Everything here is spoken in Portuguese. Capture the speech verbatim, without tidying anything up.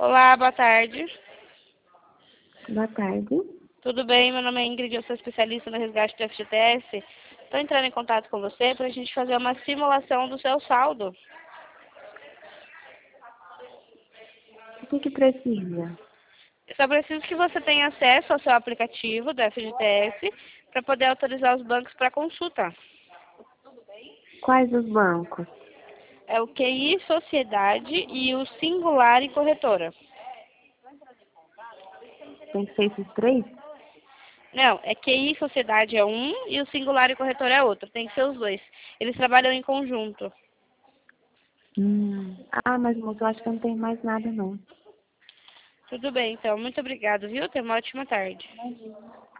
Olá, boa tarde. Boa tarde. Tudo bem? Meu nome é Ingrid, eu sou especialista no resgate do F G T S. Estou entrando em contato com você para a gente fazer uma simulação do seu saldo. O que que precisa? Eu só preciso que você tenha acesso ao seu aplicativo do F G T S para poder autorizar os bancos para consulta. Quais os bancos? É o Q I Sociedade e o Singular e Corretora. Tem que ser esses três? Não, é Q I Sociedade é um e o Singular e Corretora é outro. Tem que ser os dois. Eles trabalham em conjunto. Hum. Ah, mas moço, eu acho que eu não tenho mais nada, não. Tudo bem, então. Muito obrigado, viu? Tenha uma ótima tarde. Imagina.